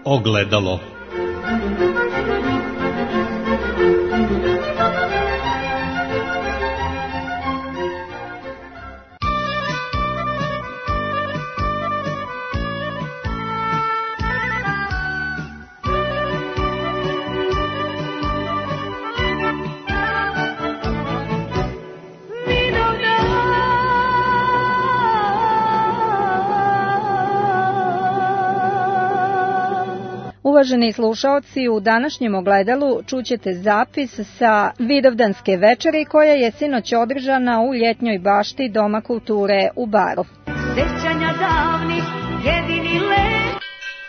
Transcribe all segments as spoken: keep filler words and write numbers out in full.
Ogledalo. Uvaženi slušaoci, u današnjem ogledalu čućete zapis sa Vidovdanske večeri koja je sinoć održana u ljetnjoj bašti Doma kulture u Baru. Sećanja davnih, jedini let.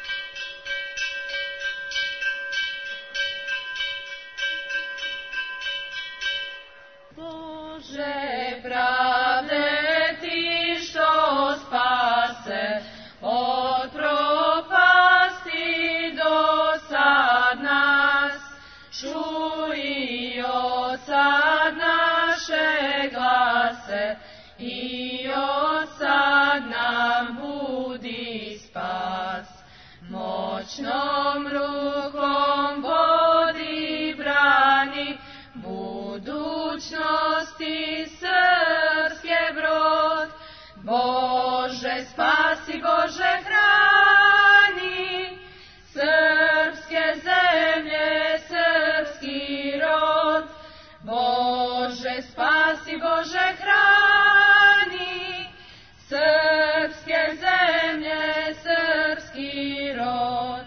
Bože pravde, ti što spase od propasti do sad nas, čuj od sad naše glase i od sad nam budi spas. Moćnom rukom vodi brani budućnosti srpske brod. Bože spasi, Bože hrani srpske zemlje, srpski rod. Bože spasi, Bože hrani srpske zemlje, srpski rod.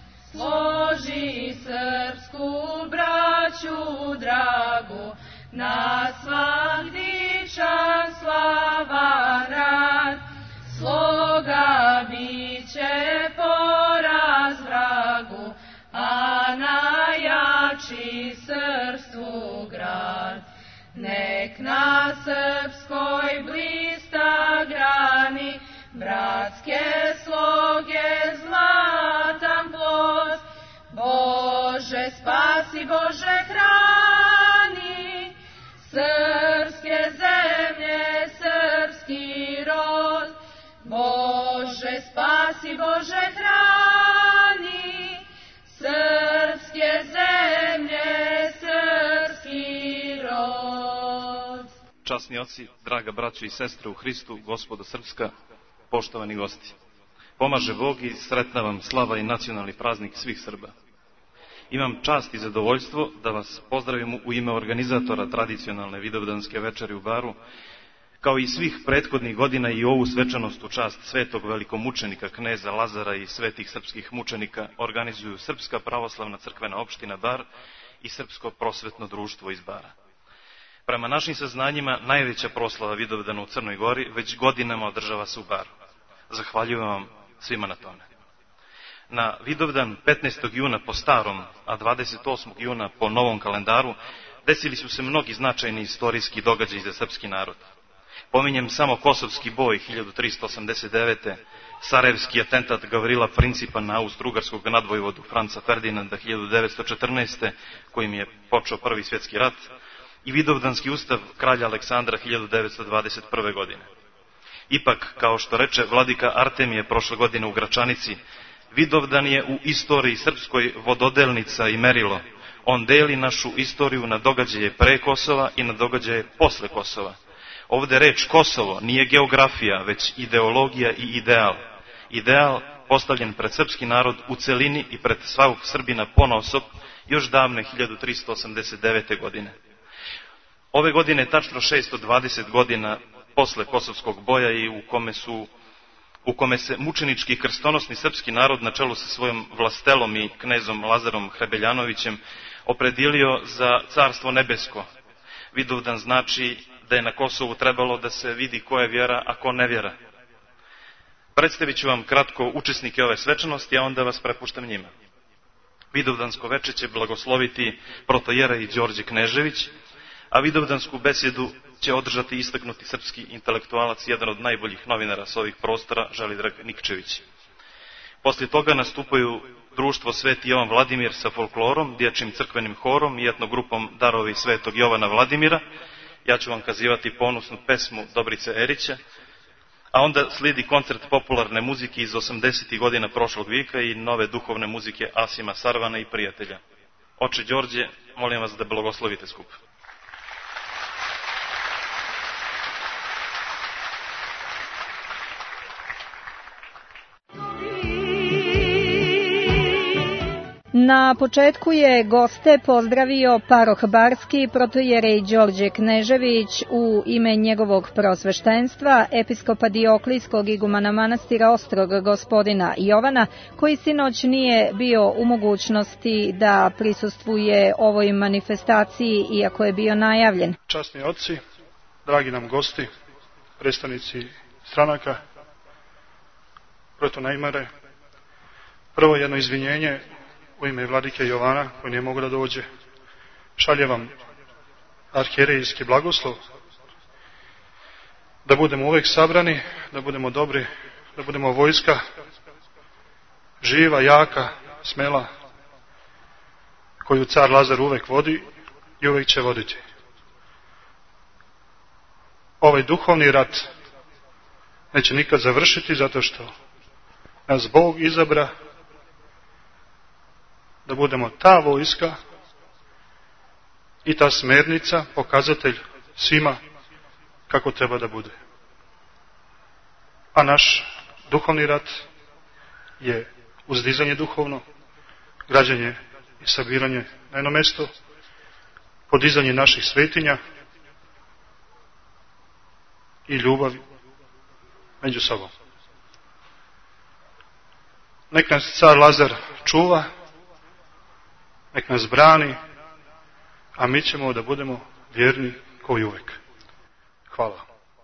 Složi srpsku braću dragu na svak dičan slavan rad. Sloga biće poraz vragu, a najjači srpstvu grad. Nek na srpskoj blista grani bratske sloge zlatan plod. Bože spasi, Bože hrani srpske zemlje, srpski rod. Bože spasi, Bože hrani srpske zemlje, srpski rod. Časni oci, draga braćo i sestre u Hristu, Gospodo Srpska, poštovani gosti. Pomaže Bog i sretna vam slava i nacionalni praznik svih Srba. Imam čast i zadovoljstvo da vas pozdravim u ime organizatora tradicionalne Vidovdanske večeri u Baru, kao i svih prethodnih godina i ovu svečanost u čast svetog velikomučenika kneza Lazara i svetih srpskih mučenika organizuju Srpska pravoslavna crkvena opština Bar i Srpsko prosvetno društvo iz Bara. Prema našim saznanjima, najveća proslava Vidovdana u Crnoj Gori već godinama održava se u Baru. Zahvaljujem vam svima na tome. Na Vidovdan petnaestog juna po starom, a dvadeset osmog juna po novom kalendaru, desili su se mnogi značajni istorijski događaji za srpski narod. Pominjem samo Kosovski boj hiljadu tristo osamdeset devete. Sarajevski atentat Gavrila Principa na austro-ugarskog nadvojvodu Franca Ferdinanda hiljadu devetsto četrnaeste. kojim je počeo Prvi svjetski rat, i Vidovdanski ustav kralja Aleksandra hiljadu devetsto dvadeset prve. godine. Ipak, kao što reče vladika Artemije prošle godine u Gračanici, Vidovdan je u istoriji srpskoj vododelnica i merilo. On deli našu istoriju na događaje pre Kosova i na događaje posle Kosova. Ovde reč Kosovo nije geografija, već ideologija i ideal. Ideal postavljen pred srpski narod u celini i pred svakog Srbina ponaosob još davne hiljadu tristo osamdeset devete. godine. Ove godine je tačno šesto dvadeset godina posle Kosovskog boja i u kome su u kome se mučenički i krstonosni srpski narod na čelu sa svojom vlastelom i knezom Lazarom Hrebeljanovićem opredjelio za carstvo nebesko. Vidovdan znači da je na Kosovu trebalo da se vidi ko je vjera, a ko ne vjera. Predstavit ću vam kratko učesnike ove svečanosti, a onda vas prepuštam njima. Vidovdansko veče će blagosloviti protojerej Đorđe Knežević, a Vidovdansku besjedu će održati istaknuti srpski intelektualac, jedan od najboljih novinara s ovih prostora, Želidrag Nikčević. Poslije toga nastupaju društvo Sveti Jovan Vladimir sa folklorom, dječjim crkvenim horom i etnogrupom Darovi Svetog Jovana Vladimira. Ja ću vam kazivati ponosnu pesmu Dobrice Erića, A onda slijedi koncert popularne muzike iz osamdesetih godina prošlog vijeka i nove duhovne muzike Asima Sarvana i prijatelja. Oče Đorđe, molim vas da blagoslovite skup. Na početku je goste pozdravio paroh Barski, protojerej Đorđe Knežević u ime njegovog prosveštenstva, episkopa Dioklijskog igumana manastira Ostrog gospodina Jovana, koji sinoć nije bio u mogućnosti da prisustvuje ovoj manifestaciji, iako je bio najavljen. Časni oci, dragi nam gosti, predstavnici stranaka, protonajmare, prvo jedno izvinjenje u ime vladike Jovana, koji nije mogu da dođe. Šalje vam arhijerejski blagoslov, da budemo uvek sabrani, da budemo dobri, da budemo vojska, živa, jaka, smela, koju car Lazar uvek vodi i uvek će voditi. Ovaj duhovni rat neće nikad završiti, zato što nas Bog izabra da budemo ta vojska i ta smernica, pokazatelj svima kako treba da bude. A naš duhovni rat je uzdizanje duhovno, građenje i sabiranje na jedno mesto, podizanje naših svetinja i ljubav među sobom. Nek nas car Lazar čuva, nek nas brani, a mi ćemo da budemo vjerni kao i uvek. Hvala.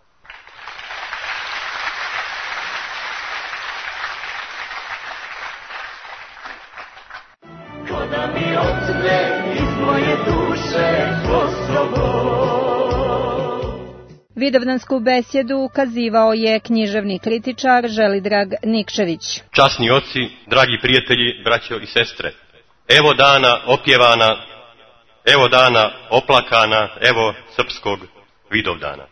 Kada mi otme iz moje duše Kosovo. Vidovdansku besjedu ukazivao je književni kritičar Želidrag Nikčević. Časni oci, dragi prijatelji, braćo i sestre, evo dana opjevana, evo dana oplakana, evo srpskog Vidovdana.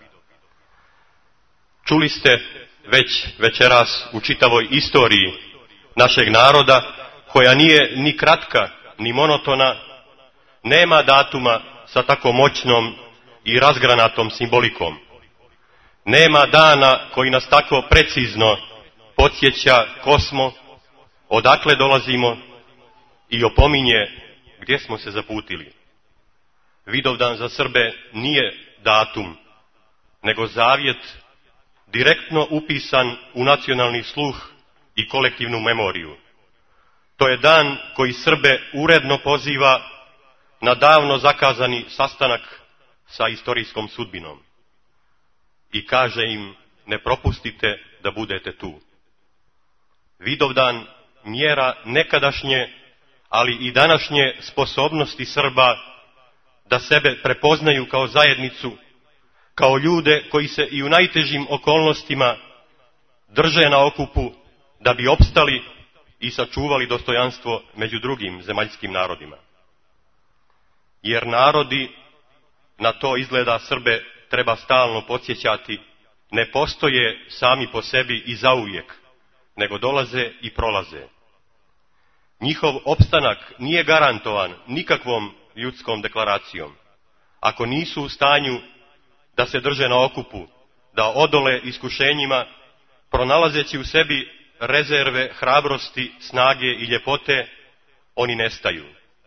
Čuli ste već večeras u čitavoj istoriji našeg naroda, koja nije ni kratka, ni monotona, nema datuma sa tako moćnom i razgranatom simbolikom. Nema dana koji nas tako precizno podsjeća ko smo, odakle dolazimo i opominje gdje smo se zaputili. Vidovdan za Srbe nije datum, nego zavjet direktno upisan u nacionalni sluh i kolektivnu memoriju. To je dan koji Srbe uredno poziva na davno zakazani sastanak sa istorijskom sudbinom i kaže im: ne propustite da budete tu. Vidovdan mjera nekadašnje, ali i današnje sposobnosti Srba da sebe prepoznaju kao zajednicu, kao ljude koji se i u najtežim okolnostima drže na okupu da bi opstali i sačuvali dostojanstvo među drugim zemaljskim narodima. Jer narodi, na to izgleda Srbe treba stalno podsjećati, ne postoje sami po sebi i zauvijek, nego dolaze i prolaze. Njihov opstanak nije garantovan nikakvom ljudskom deklaracijom, ako nisu u stanju da se drže na okupu, da odole iskušenjima, pronalazeći u sebi rezerve hrabrosti, snage i ljepote, oni nestaju.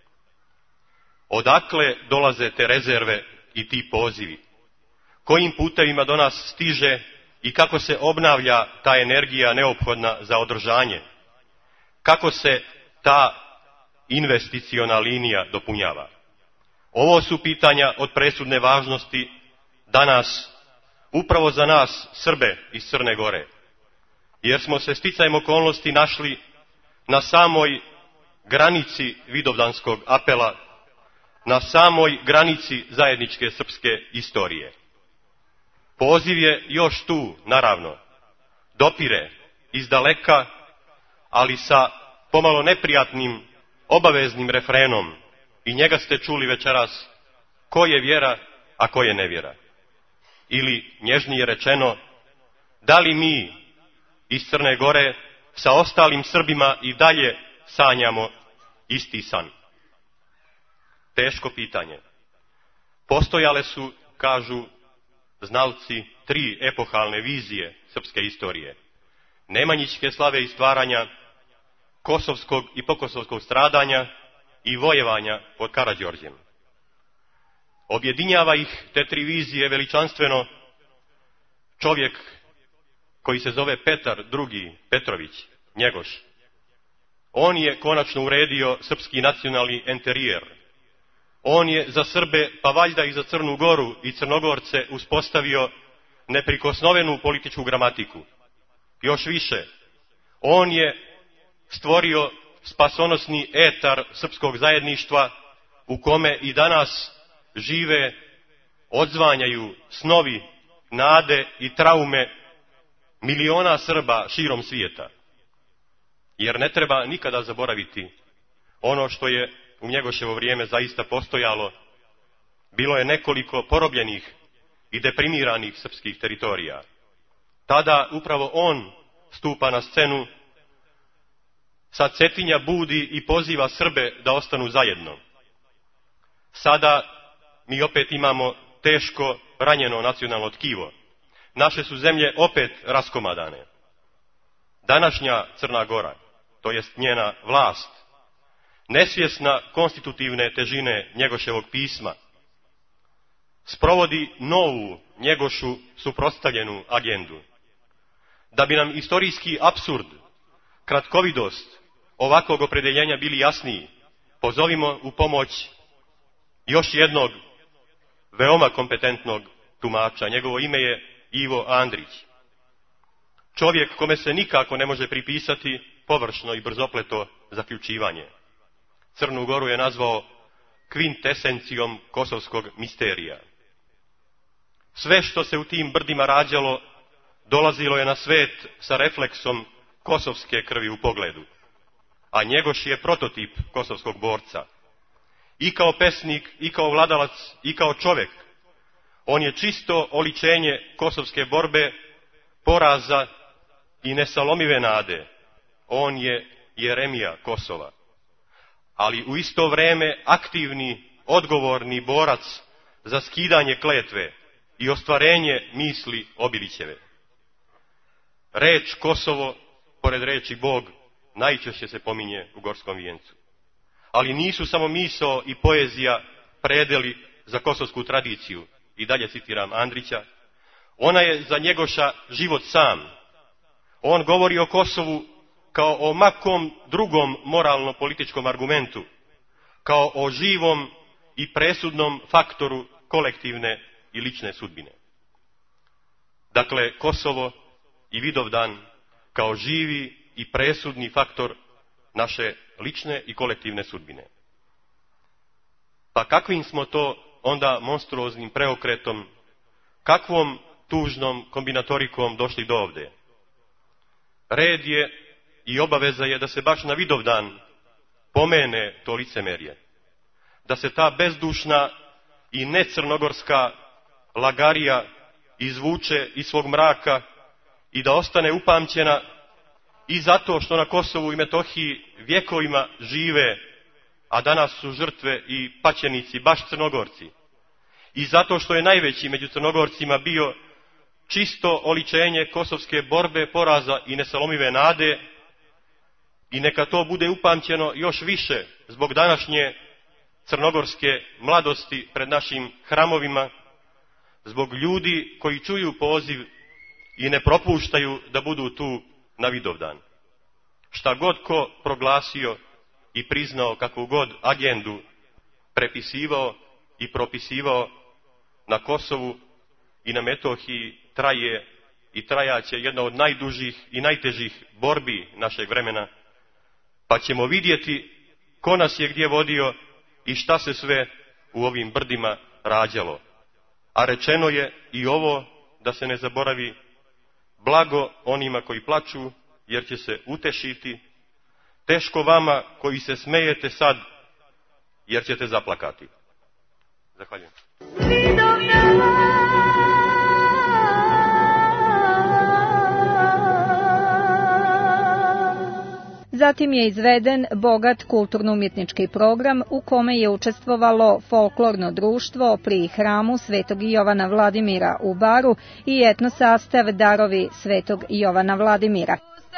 Odakle dolaze te rezerve i ti pozivi? Kojim putevima do nas stiže i kako se obnavlja ta energija neophodna za održanje? Kako se ta investiciona linija dopunjava? Ovo su pitanja od presudne važnosti danas, upravo za nas, Srbe iz Crne Gore, jer smo se sticajem okolnosti našli na samoj granici vidovdanskog apela, na samoj granici zajedničke srpske istorije. Poziv je još tu, naravno, dopire iz daleka, ali sa pomalo neprijatnim, obaveznim refrenom, i njega ste čuli večeras: ko je vjera, a ko je nevjera. Ili, nježnije rečeno, Da li mi iz Crne Gore sa ostalim Srbima i dalje sanjamo isti san? Teško pitanje. Postojale su, kažu znalci, tri epohalne vizije srpske istorije. Nemanjićke slave i stvaranja, kosovskog i pokosovskog stradanja i vojevanja pod Karađorđem. Objedinjava ih te tri vizije veličanstveno čovjek koji se zove Petar drugi Petrović, Njegoš. On je konačno uredio srpski nacionalni enterijer. On je za Srbe, pa valjda i za Crnu Goru i Crnogorce uspostavio neprikosnovenu političku gramatiku. Još više, on je stvorio spasonosni etar srpskog zajedništva u kome i danas žive, odzvanjaju snovi, nade i traume miliona Srba širom svijeta. Jer ne treba nikada zaboraviti ono što je u Njegoševo vrijeme zaista postojalo. Bilo je nekoliko porobljenih i deprimiranih srpskih teritorija. Tada upravo on stupa na scenu, sa Cetinja budi i poziva Srbe da ostanu zajedno. Sada mi opet imamo teško ranjeno nacionalno tkivo. Naše su zemlje opet raskomadane. Današnja Crna Gora, to jest njena vlast, nesvjesna konstitutivne težine Njegoševog pisma, sprovodi novu Njegošu suprotstavljenu agendu. Da bi nam istorijski apsurd, kratkovidost ovakvog opredeljenja bili jasniji, pozovimo u pomoć još jednog veoma kompetentnog tumača. Njegovo ime je Ivo Andrić. Čovjek kome se nikako ne može pripisati površno i brzopleto zaključivanje. Crnu Goru je nazvao kvintesencijom kosovskog misterija. Sve što se u tim brdima rađalo dolazilo je na svet sa refleksom kosovske krvi u pogledu. A Njegoš je prototip kosovskog borca. I kao pesnik, i kao vladalac, i kao čovjek. On je čisto oličenje kosovske borbe, poraza i nesalomive nade. On je Jeremija Kosova. Ali u isto vrijeme aktivni, odgovorni borac za skidanje kletve i ostvarenje misli Obilićeve. Reč Kosovo, pored reči Bog, najčešće se pominje u Gorskom vijencu. Ali nisu samo misao i poezija predeli za kosovsku tradiciju. I dalje citiram Andrića. Ona je za Njegoša život sam. On govori o Kosovu kao o makom drugom moralno-političkom argumentu, kao o živom i presudnom faktoru kolektivne i lične sudbine. Dakle, Kosovo i Vidovdan kao živi i presudni faktor naše lične i kolektivne sudbine. Pa kakvim smo to onda monstruoznim preokretom, kakvom tužnom kombinatorikom došli do ovde? Red je i obaveza je da se baš na Vidovdan pomene to licemerje. Da se ta bezdušna i necrnogorska lagarija izvuče iz svog mraka i da ostane upamćena i zato što na Kosovu i Metohiji vjekovima žive, a danas su žrtve i paćenici baš Crnogorci. I zato što je najveći među Crnogorcima bio čisto oličenje kosovske borbe, poraza i nesalomive nade, i neka to bude upamćeno još više zbog današnje crnogorske mladosti pred našim hramovima, zbog ljudi koji čuju poziv i ne propuštaju da budu tu na Vidovdan. Šta god ko proglasio i priznao kakvu god agendu prepisivao i propisivao na Kosovu i na Metohiji, traje i trajaće jedna od najdužih i najtežih borbi našeg vremena, pa ćemo vidjeti ko nas je gdje vodio i šta se sve u ovim brdima rađalo. A rečeno je i ovo, da se ne zaboravi, blago onima koji plaču, jer će se utešiti, teško vama koji se smejete sad, jer ćete zaplakati. Zahvaljujem. Vidovdan, Zatim je izveden bogat kulturno-umjetnički program u kome je učestvovalo folklorno društvo pri hramu Svetog Jovana Vladimira u Baru i etno sastav Darovi Svetog Jovana Vladimira.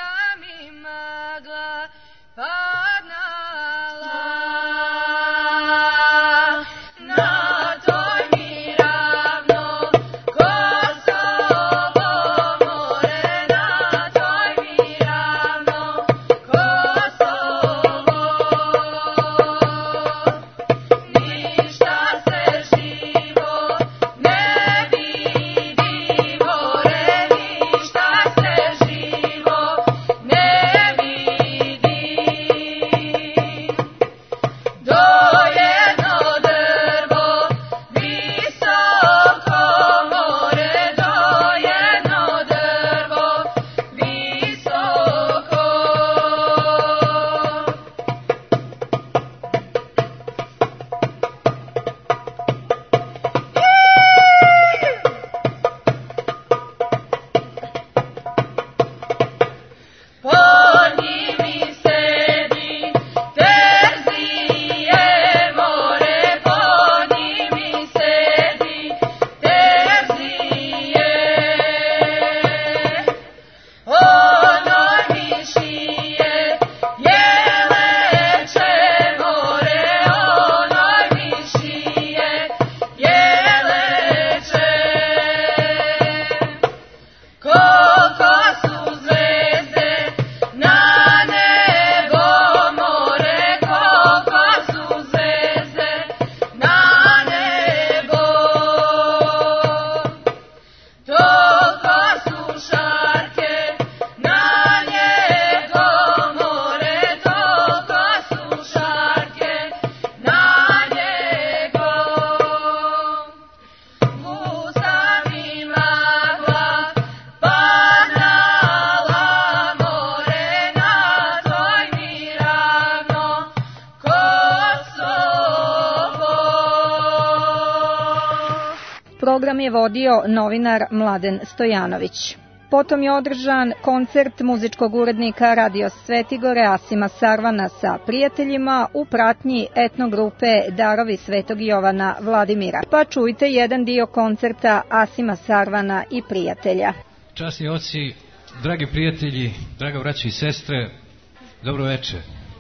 Program je vodio novinar Mladen Stojanović. Potom je održan koncert muzičkog urednika Radio Svetigore Asima Sarvana sa prijateljima u pratnji etno grupe Darovi Svetog Jovana Vladimira. Pa čujte jedan dio koncerta Asima Sarvana i prijatelja. Časni oci, dragi prijatelji, draga braća i sestre, dobro večer.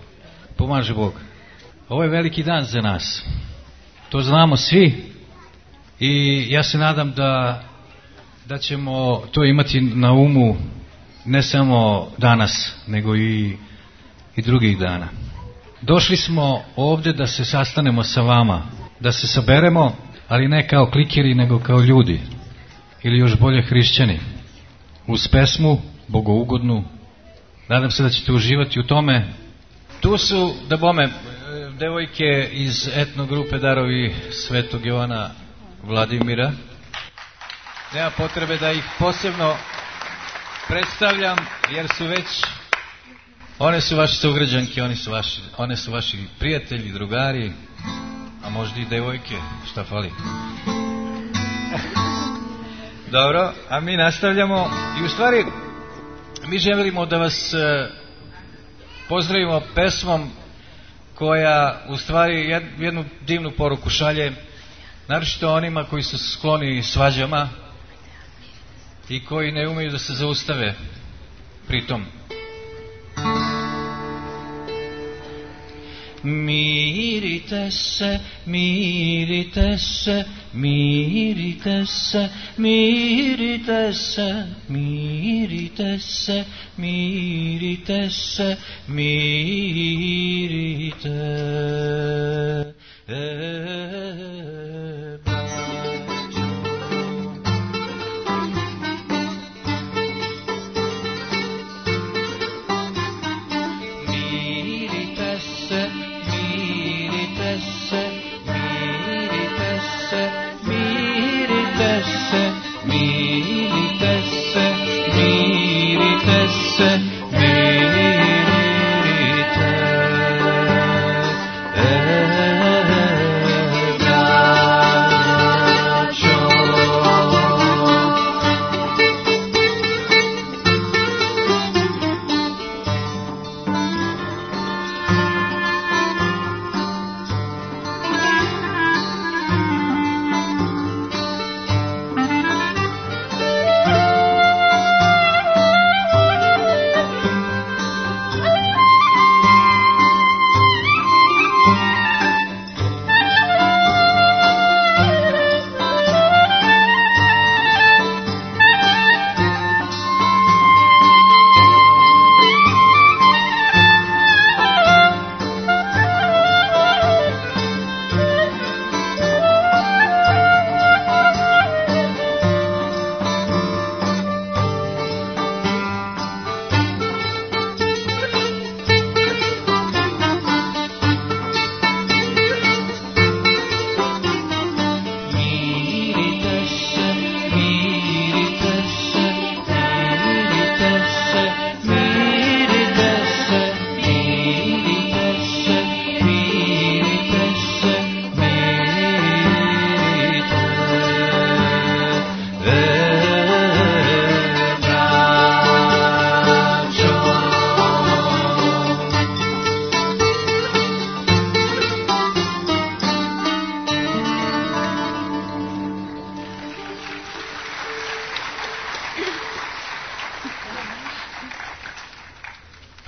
Pomaže Bog. Ovo je veliki dan za nas. To znamo svi. I ja se nadam da, da ćemo to imati na umu ne samo danas, nego i, i drugih dana. Došli smo ovdje da se sastanemo sa vama, da se saberemo, ali ne kao klikeri, nego kao ljudi, ili još bolje hrišćani, uz pesmu, bogougodnu. Nadam se da ćete uživati u tome. Tu su, da bome, devojke iz etno grupe Darovi Svetog Jovana Vladimira. Nema potrebe da ih posebno predstavljam, jer su već, one su vaše sugrađanke, one su vaši, one su vaši prijatelji, drugari, a možda i devojke, šta fali. Dobro, a mi nastavljamo i u stvari mi želimo da vas pozdravimo pesmom koja u stvari jednu divnu poruku šalje, naročito onima koji su skloni svađama i koji ne umeju da se zaustave pritom. Mirite se, mirite se, mirite se, mirite se, mirite se, mirite se, mirite.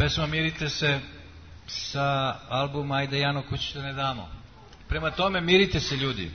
pesma Mirite se sa albuma Ajde Jano kući da ne damo. Prema tome, mirite se ljudi.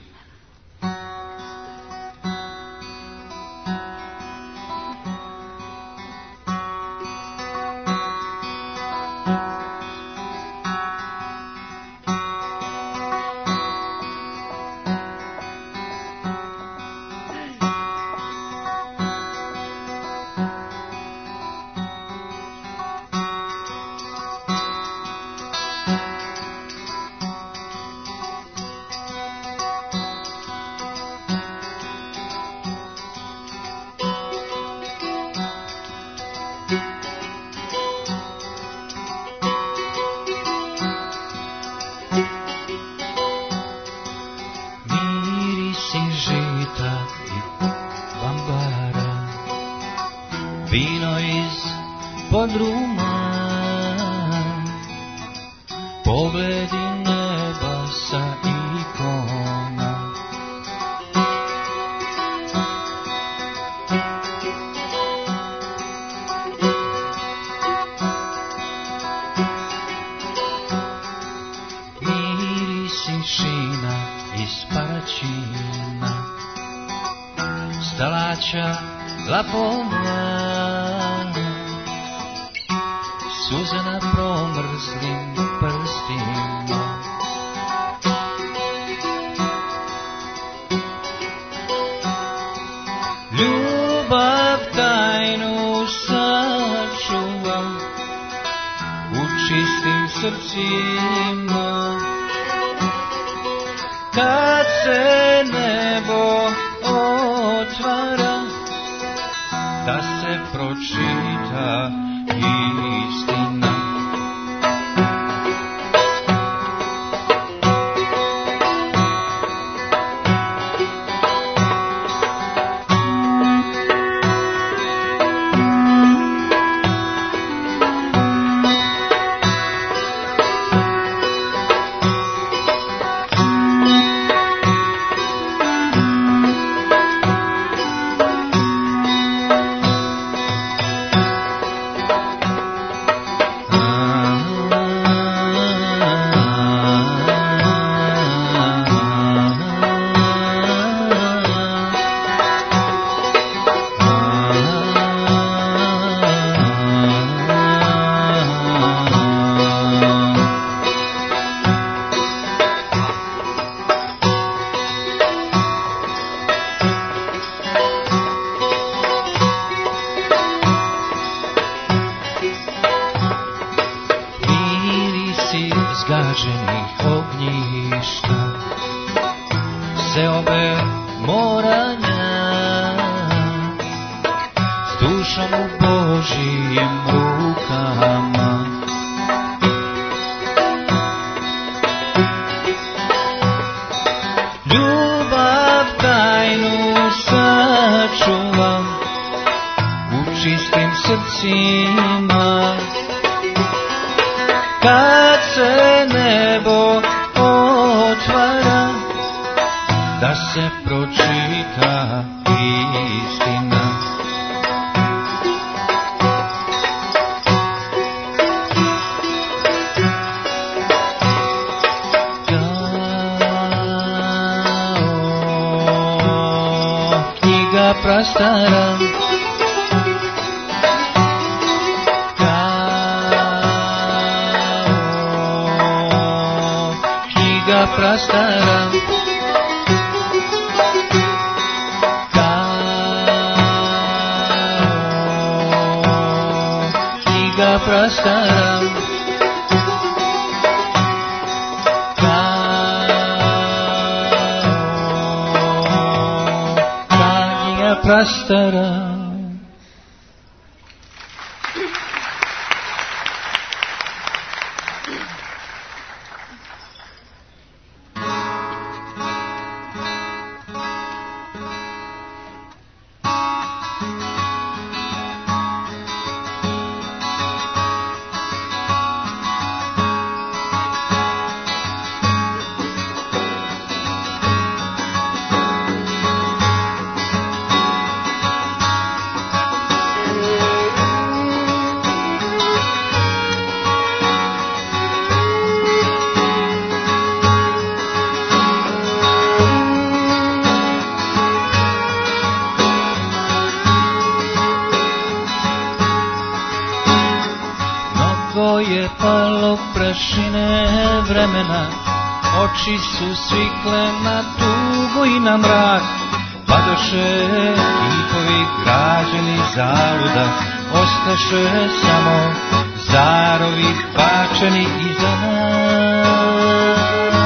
do prašine vremena, oči su svikle na tugu i na mrak, padoše kipovi građeni zaluda, ostaše samo zarovi bačeni iza nas.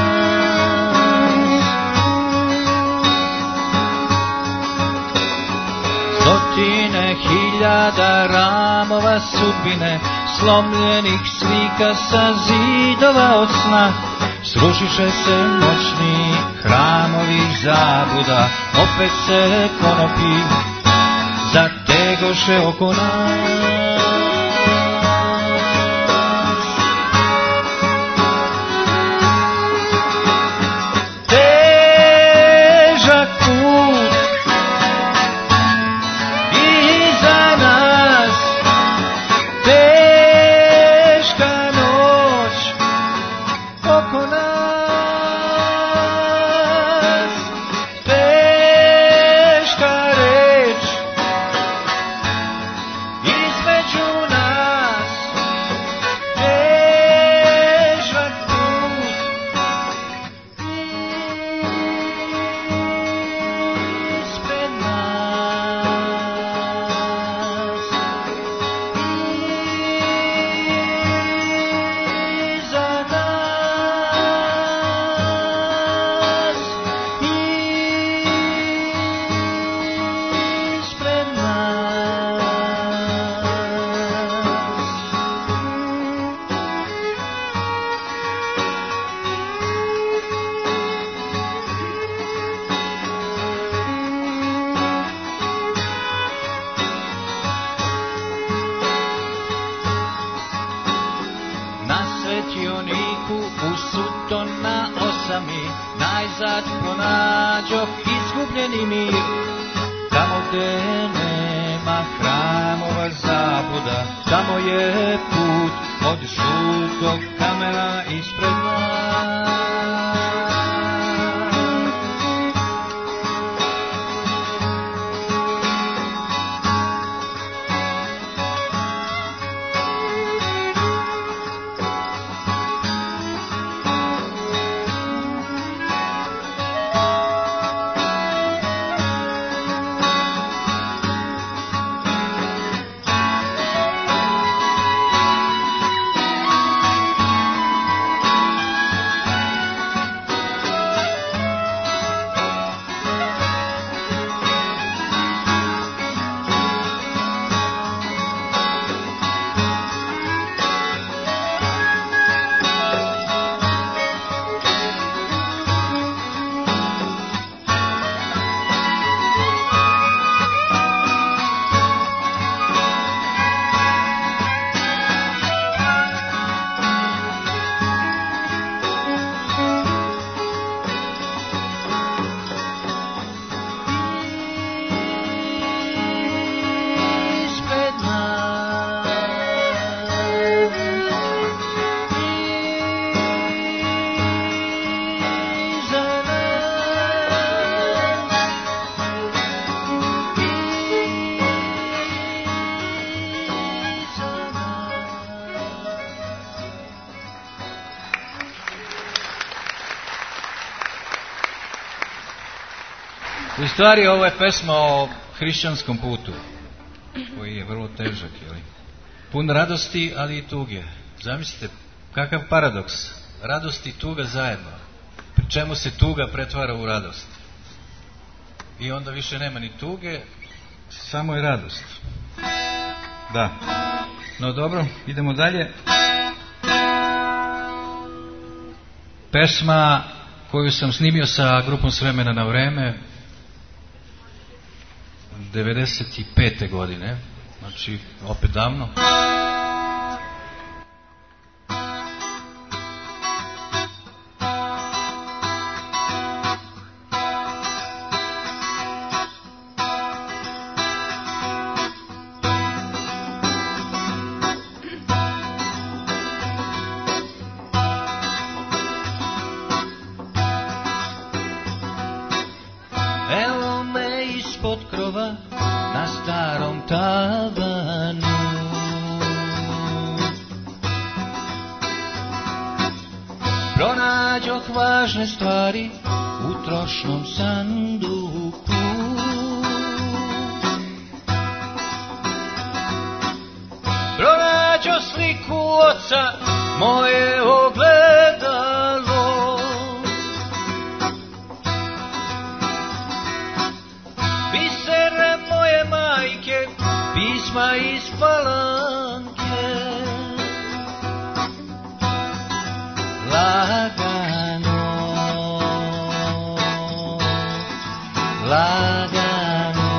Stotine hiljada ramova sudbine, slomljenih slika sa zidova od sna, srušiše se moćni hramovi zabluda, opet se konopi zategoše oko nas. Težak put iza nas, teška noć oko nas, teška reč između nas, težak put ispred nas, iza nas, ispred nas. Na svetioniku u suton na osami, najzad pronađoh izgubljeni mir, tamo gde nema hramova zabluda, tamo je put od žutog kamena ispred nas. Ispred nas, iza U stvari ovo je pesma o hrišćanskom putu, koji je vrlo težak, jeli? Pun radosti, ali i tuge. Zamislite, kakav paradoks. Radost i tuga zajedno. Pri čemu se tuga pretvara u radost. I onda više nema ni tuge, samo je radost. Da. No dobro, idemo dalje. Pesma koju sam snimio sa grupom S vremena na vreme devedeset pete godine, znači opet davno. Evo me ispod krova na starom tavanu, važne stvari u trošnom sanduku. Pronađo sliku oca, moje ogledalo. Bisere moje majke, pisma iz palanke. Lagano, lagano.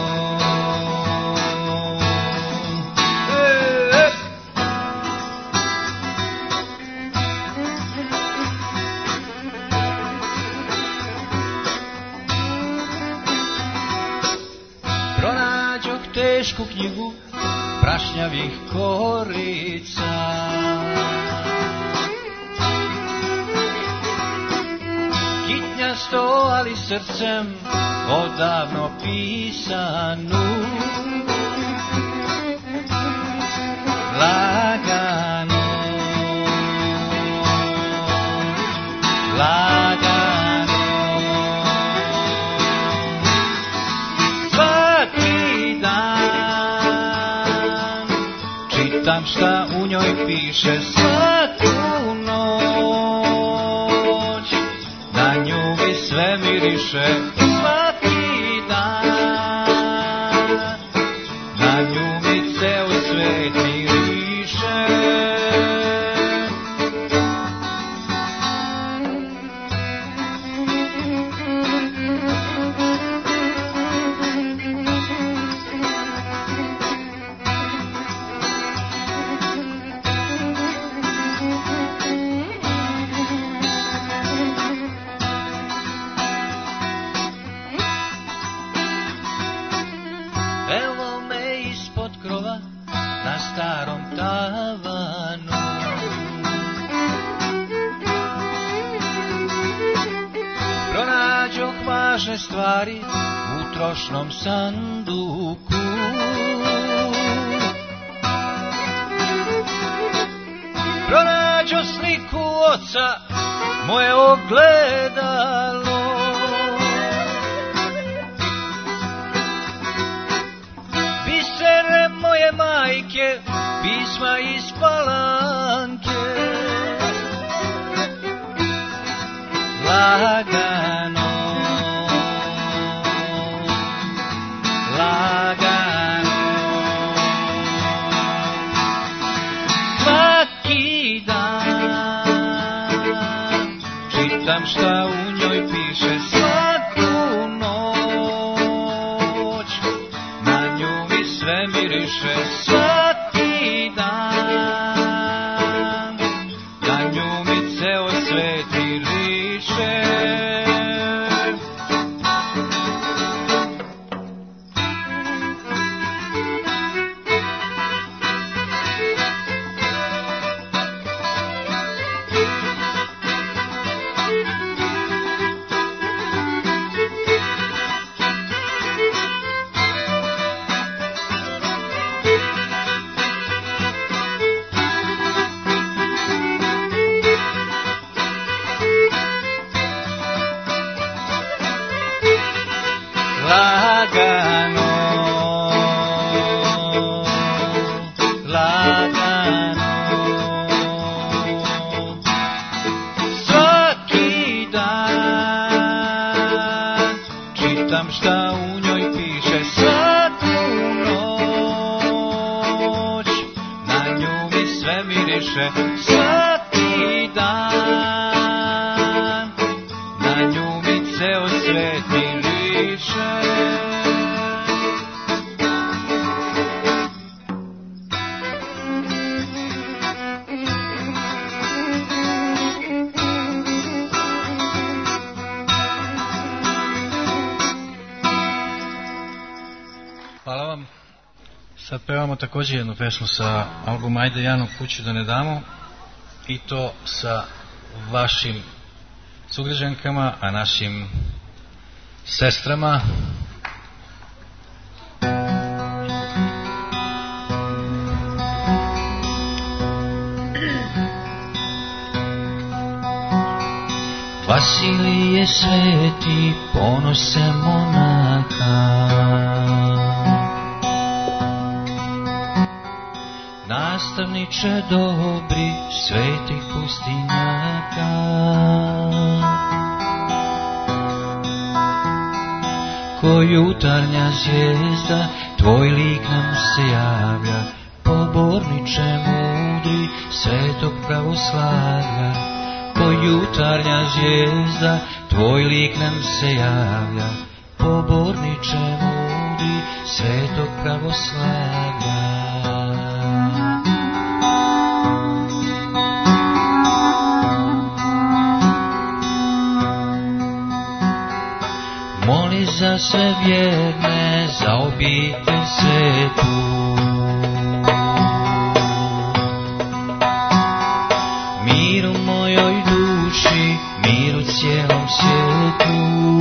E, e. Pronađoh tešku knjigu prašnjavih korica. Kitnjasto, ali srcem odavno pisanu. Lagano, lagano. Svaki dan čitam šta u njoj piše, svaku noć na nju mi sve miriše. Svaki dan na nju mi ceo svet miriše. Evo me ispod krova na starom tavanu. Pronađoh važne stvari u trošnom sanduku. Pronađoh sliku oca, moje ogledalo. Bisere moje majke, pisma iz palanke. Lagano, lagano. Svaki dan čitam šta u njoj piše, svaku noć na nju mi sve miriše. Svaki dan na nju mi ceo svet miriše. Lagano, lagano. Svaki dan čitam šta u njoj piše, svaku noć na nju mi sve miriše. Svaki dan na nju mi ceo svet miriše. Hvala vam. Sad pevamo također jednu pesmu sa albuma Ajde Janu kuću da ne damo, i to sa vašim sugrađankama, a našim sestrama. je sveti, ponose monaha. Nastavniče dobri, svetih pustinjaka. Ko jutarnja zvijezda, tvoj lik nam se javlja. Poborniče mudri, svetog pravoslavlja. Ko jutarnja zvijezda, tvoj lik nam se javlja. Poborniče mudri, svetog pravoslavlja. Moli za sve vjerne, za obitelj svetu. Mir u mojoj duši, mir u cijelom svijetu.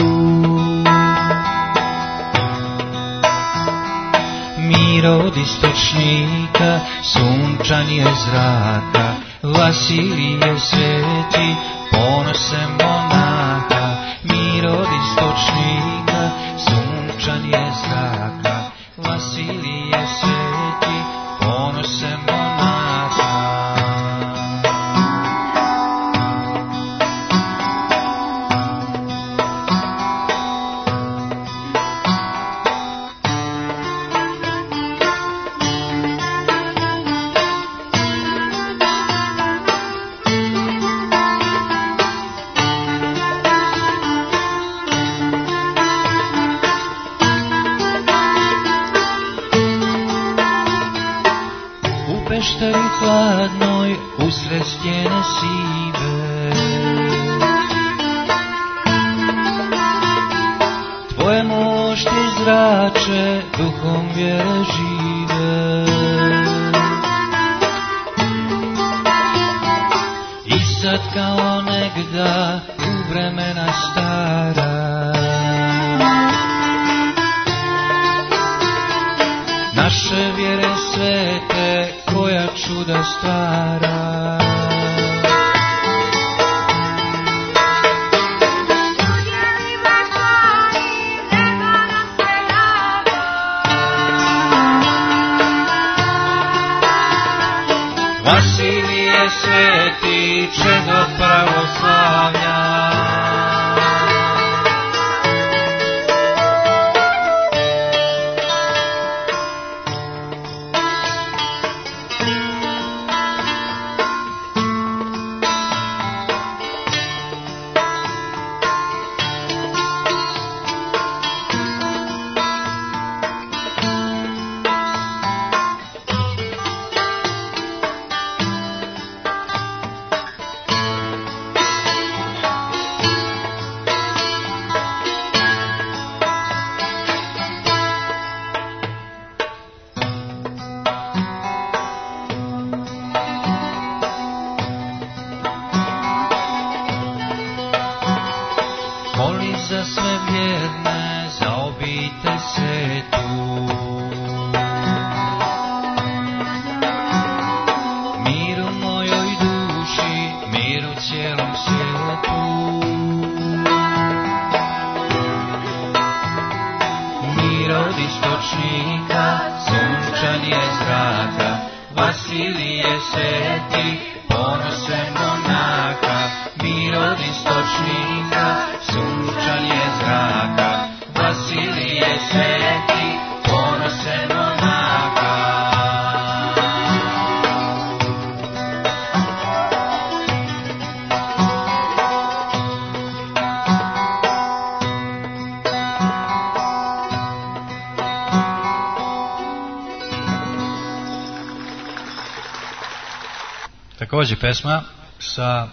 Mir od istočnika, sunčanje zraka. Vasilije sveti, ponose monaha. Mir od istočnika, sunčanje zraka. Vasilije sveti, ponose monaha. Pešteri hladnoj, usred stjene sive. Tvoje mošti zrače, duhom vjere žive. I sad kao negda, u vremena stara, naše vjere svete, koja čuda stvara. Vasilije sveti, čedo pravoslavlja. Moli za sve vjerne, za obitelj svetu. Mir u mojoj duši, mir u cijelom svijetu. Mir od istočnika, sunčanje zraka. Vasilije sveti, ponose monaha. Mir od istočnika, sunčanje zraka. Vasilije sveti, ponose monaha. Također pesma sa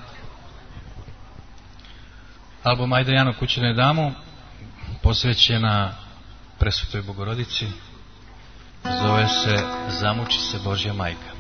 albuma Ajde Jano kući ne damu, posvećena Presvetoj Bogorodici, zove se Zamuči se Božja majka.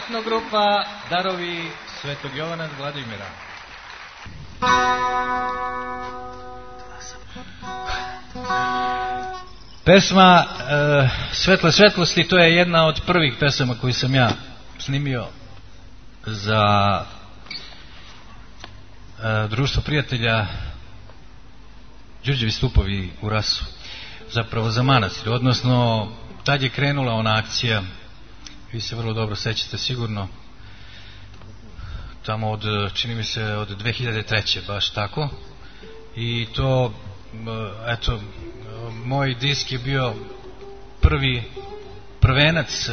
Etnogrupa Darovi Svetog Jovana Vladimira. Pesma e, Svetle svetlosti, to je jedna od prvih pesama koju sam ja snimio za e, Društvo prijatelja Đurđevi stupovi u Rasu, zapravo za manastir, odnosno tad je krenula ona akcija, vi se vrlo dobro sećate sigurno, tamo od, čini mi se, od dve hiljade treće baš tako, i to, eto, moj disk je bio prvi prvenac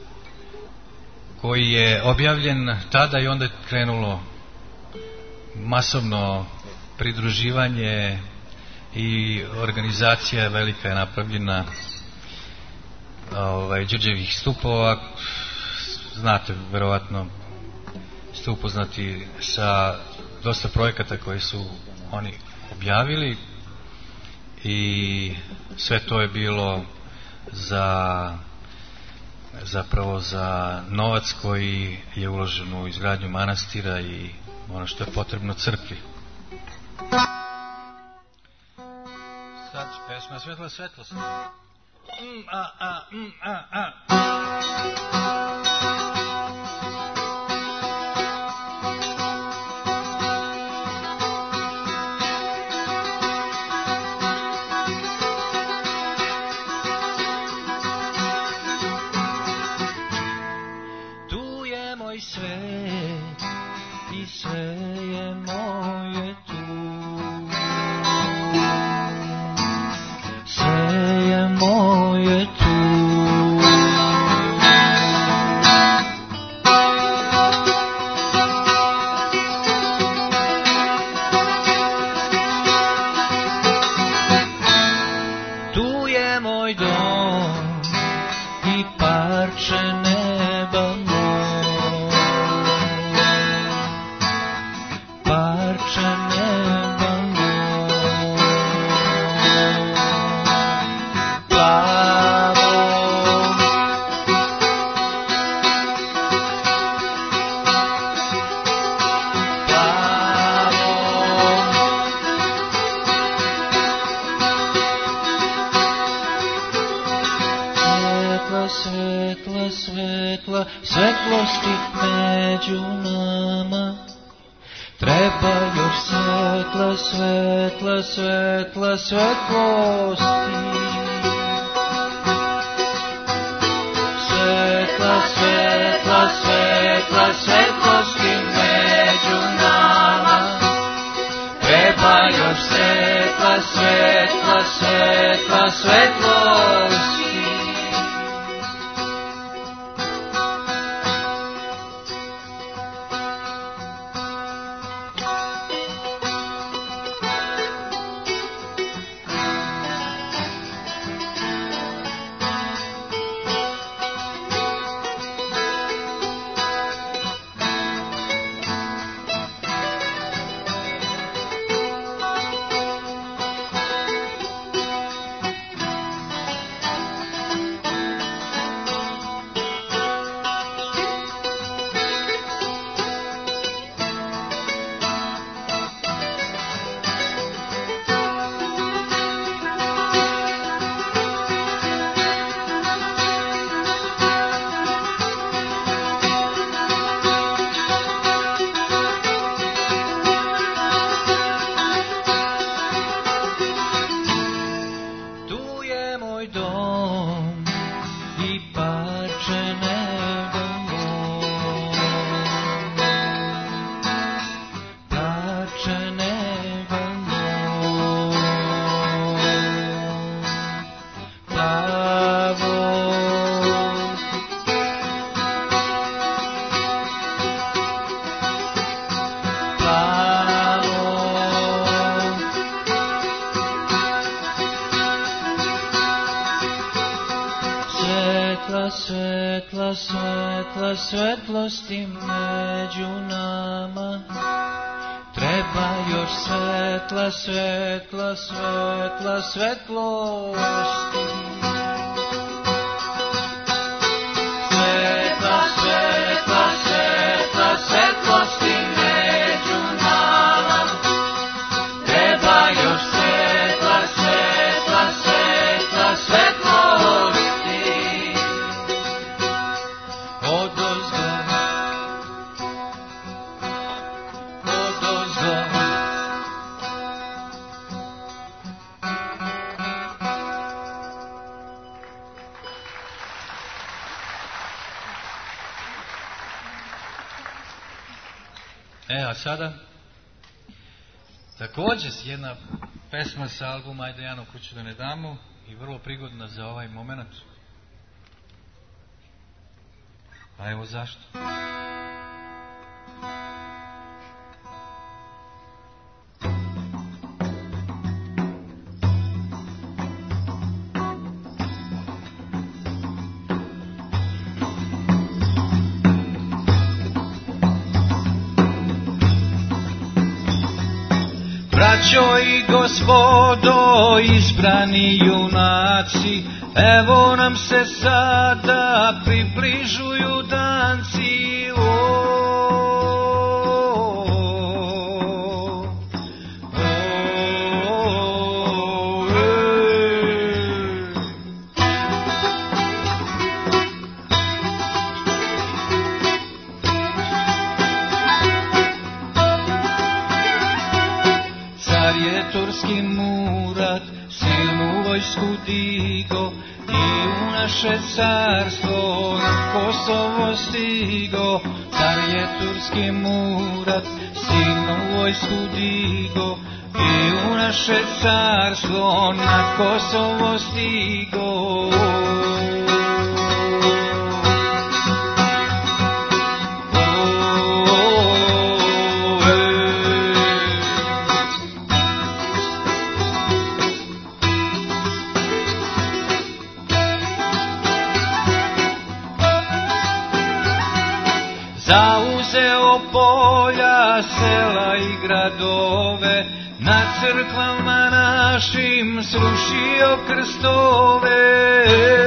koji je objavljen tada i onda je krenulo masovno pridruživanje i organizacija velika je napravljena ovaj, Đurđevih stupova. Znate, verovatno ste upoznati sa dosta projekata koji su oni objavili i sve to je bilo za zapravo za novac koji je uložen u izgradnju manastira i ono što je potrebno crkvi. Sad pesma Svetla svetlosti. Mm, a, a, mm, a, a. Tu je moj svet i sve je moje tu. Sve je moje tu. Tu je moj dom i parče neba moj. Parče neba moj. Plavo. Plavo. Svetla, svetla, svetla, svetlosti među nama. Treba još svetla, svetla, svetla, svetlosti. Svetla, svetla, svetla, svetlosti među nama. Treba još svetla, svetla, svetla, svetlosti. Svetla, svetla, svetlosti među nama. Treba još svetla, svetla, svetla, svetlosti. Svetla, svetla, E, a sada također jedna pesma sa albuma Ajde Jano kuću da ne damo i vrlo prigodna za ovaj moment. A evo zašto. Braćo i gospodo, izbrani junaci, evo nam se sada približuju danci. O, o, o, Car je turski Murat silnu vojsku digo i u naše carstvo na Kosovo stigo. Car je turski Murat silnu vojsku digo i u naše carstvo na Kosovo stigo. Zauzeo polja, sela i gradove, na crkvama našim srušio krstove.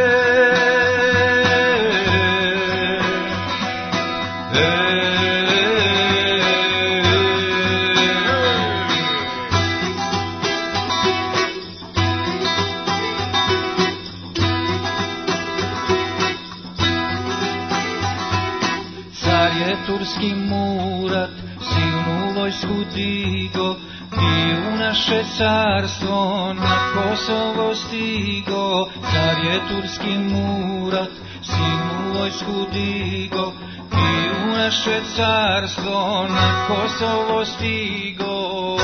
Turski Murat silnu vojsku digo i u naše carstvo na Kosovo stigo. Car je turski Murat silnu vojsku digo i u naše carstvo na Kosovo stigo.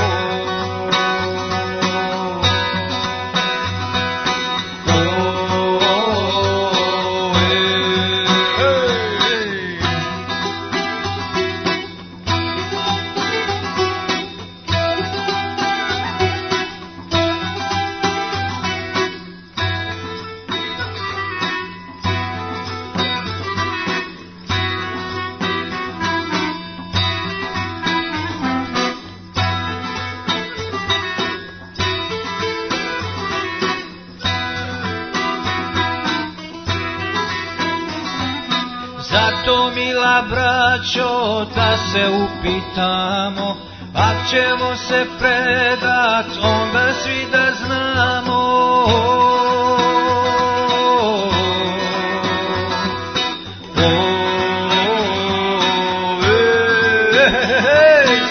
Zato, mila braćo, da se upitamo, ak ćemo se predat, onda svi da znamo. O, e, e, e.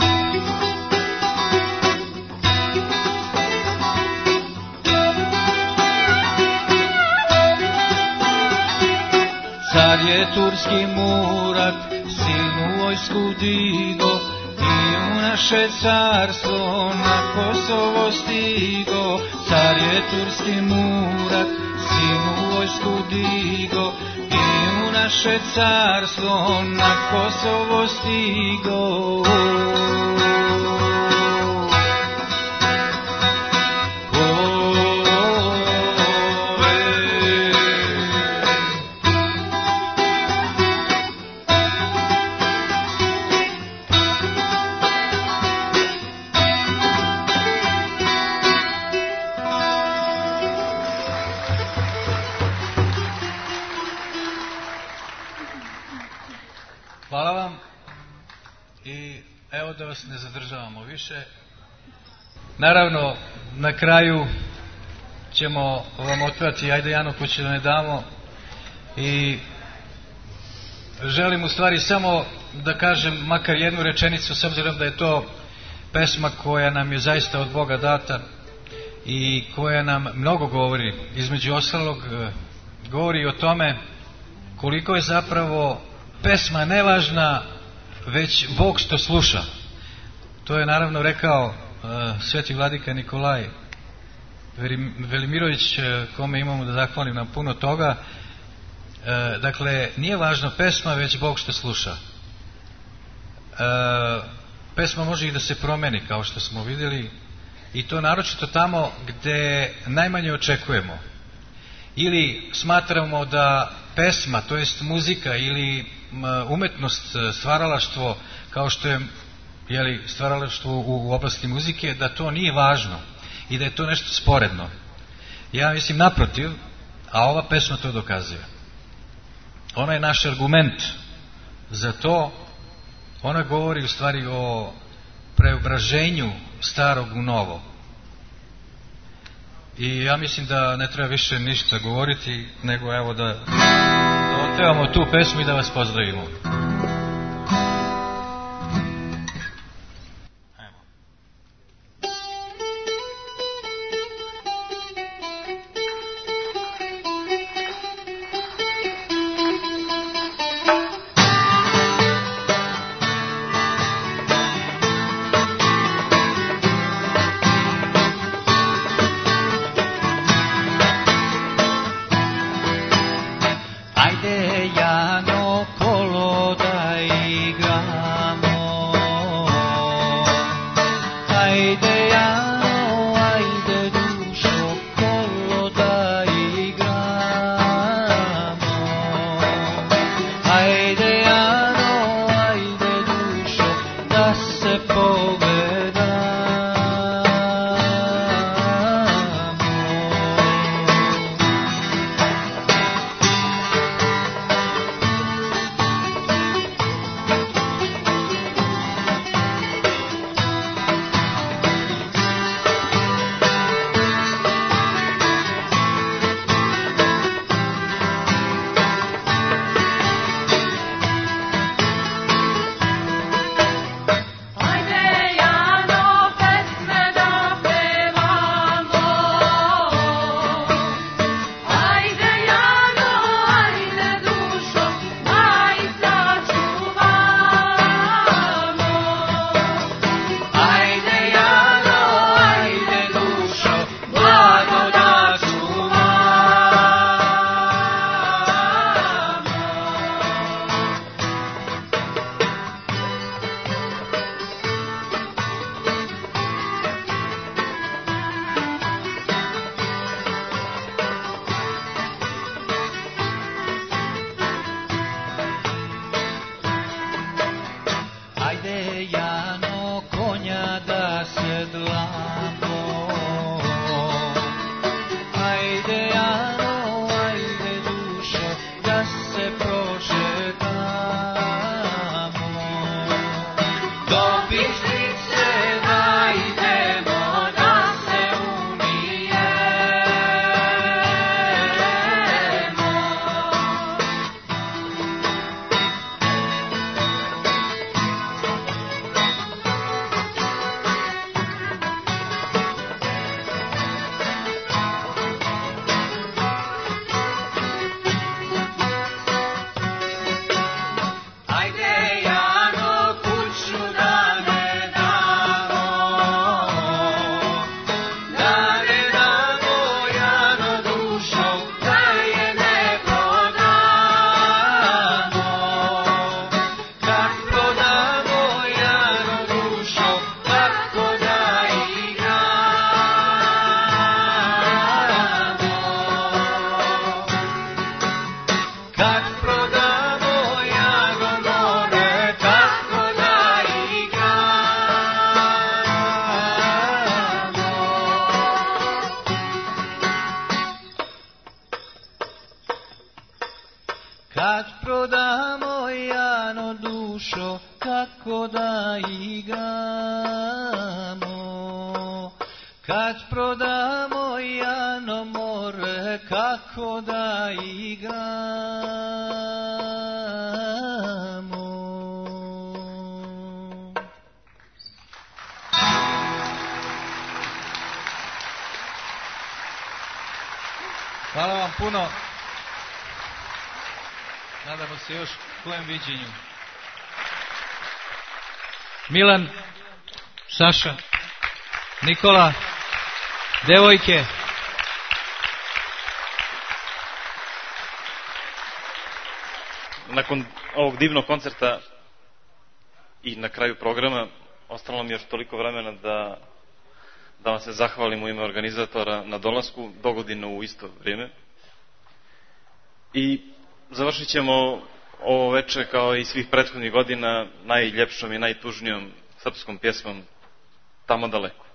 Car je turski Murat silnu vojsku digo i u naše carstvo na Kosovo stigo. Car je turski Murat silnu vojsku digo i u naše carstvo na Kosovo stigo. Hvala vam i evo da vas ne zadržavamo više. Naravno, na kraju ćemo vam otpevati Ajde Jano kuću da ne damo i želim u stvari samo da kažem makar jednu rečenicu, s obzirom da je to pesma koja nam je zaista od Boga data i koja nam mnogo govori. Između ostalog govori o tome koliko je zapravo pesma nevažna već Bog što sluša. To je naravno rekao uh, sveti vladika Nikolaj Velimirović, kome imamo da zahvalim na puno toga. Uh, dakle, nije važno pesma, već Bog što sluša. Uh, pesma može i da se promeni, kao što smo vidjeli, i to naročito tamo gde najmanje očekujemo. Ili smatramo da pesma, to jest muzika ili umetnost, stvaralaštvo, kao što je jeli, stvaralaštvo u, u oblasti muzike, da to nije važno i da je to nešto sporedno. Ja mislim naprotiv, a ova pesma to dokazuje. Ona je naš argument za to. Ona govori u stvari o preobraženju starog u novo. I ja mislim da ne treba više ništa govoriti, nego evo da, da otpevamo tu pesmu i da vas pozdravimo. Hvala vam puno. Nadamo se još kojem viđenju. Milan, Saša, Nikola, devojke. Nakon ovog divnog koncerta i na kraju programa ostalo mi još toliko vremena da, da vam se zahvalim u ime organizatora na dolasku, dogodine u isto vrijeme. I završit ćemo ovo veče kao i svih prethodnih godina najljepšom i najtužnijom srpskom pjesmom Tamo daleko.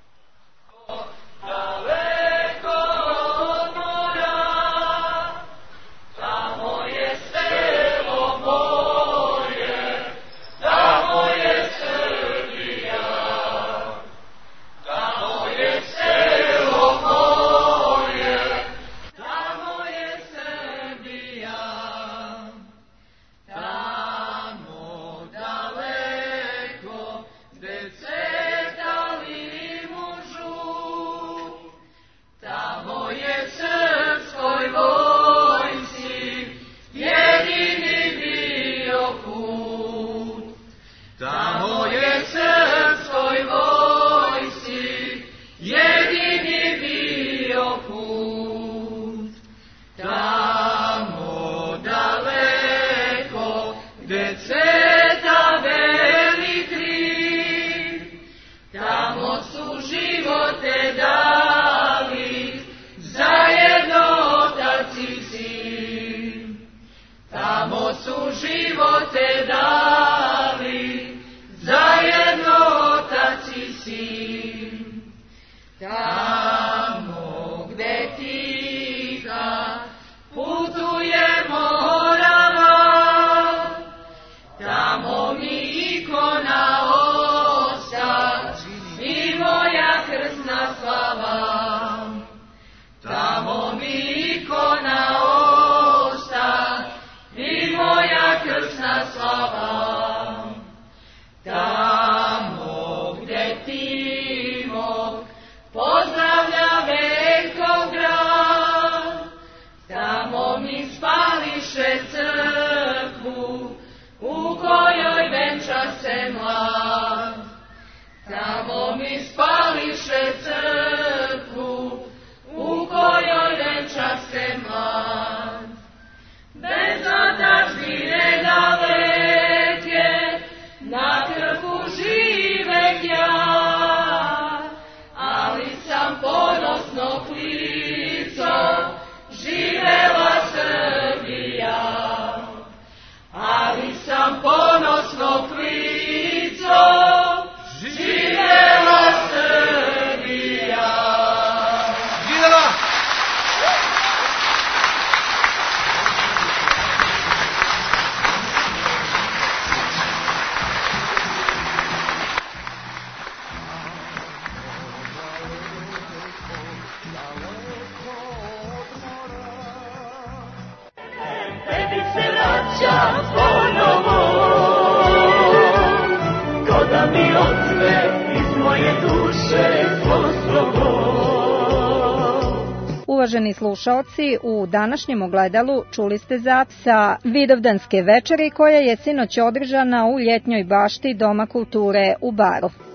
Uvaženi slušaoci, u današnjem ogledalu čuli ste zapis sa Vidovdanske večeri koja je sinoć održana u ljetnjoj bašti Doma kulture u Baru.